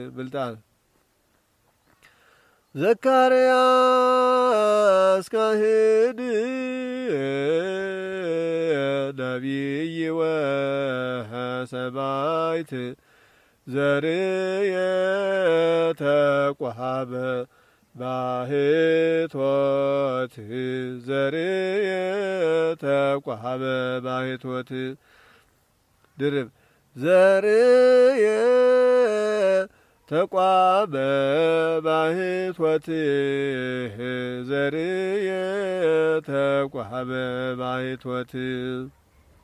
ብልጣን ዘካርያስ ካህድ ነቢይ ወሰማዕት ዘርየ ተቋሃበ ባሕቶት ዘርየ ተቋሃበ ባሕቶት ድርብ ዘርየ ተቋበ ባሕቶት ዘርየ ተቋበ ባሕቶት